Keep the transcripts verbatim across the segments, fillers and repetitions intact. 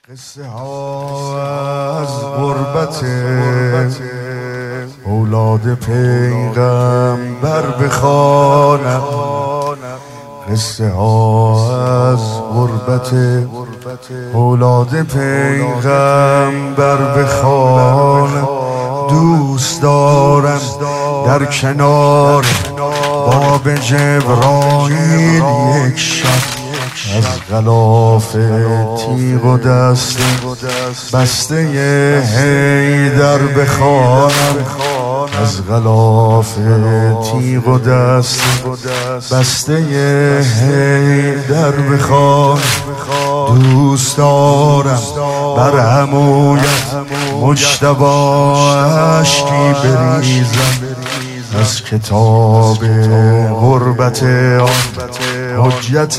قصه ها از غربت اولاد پیغمبر بخوانم، قصه ها از غربت اولاد پیغمبر بخوانم. دوست دارم در کنار باب جبرائیل یک شب از غلاف تیغ و دست بسته حیدر بخوانم، از غلاف تیغ و دست بسته حیدر بخوانم. دوست دارم بر عمویت مجتبی اشکی بریزم، از کتاب غربت آن حجت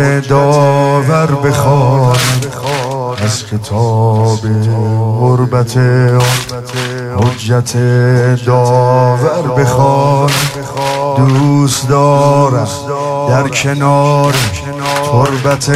داور بخوانم، از کتاب غربت آن حجت داور بخوانم. دوست دارم در کنار تربت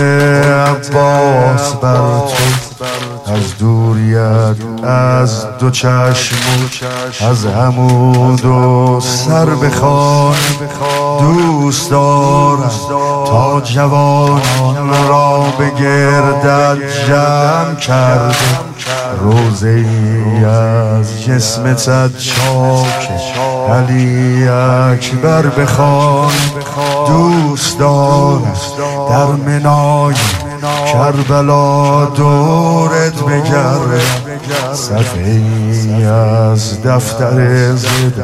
عباس بر تو از دوریت از دو چشم از عمود و سر بخوانم. دوست دارم تا جوانان را به گردت جمع کرده روزه ای از جسم چاک علی اکبر بخوانم. دوست دارم در منای کربلا دورت بگردم، صفحه ای از دفتر زد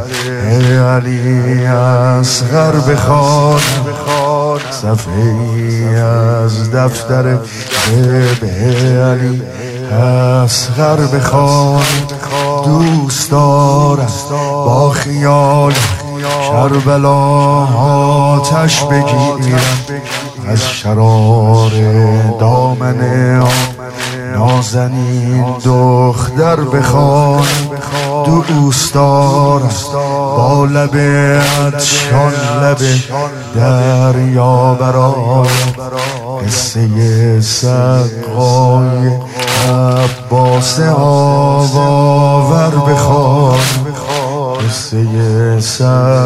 علی اصغر بخوانم، صفحه ای از دفتر زد علی اصغر بخوانم. دوست دارم با خیال کربلا آتش بگیرم، از شرار دامن آن نازنین دختر بخوانم. دوست دارم با لب عطشان لب دریا برایم، قصه سقای عباس آواور بخوانم، قصه سقای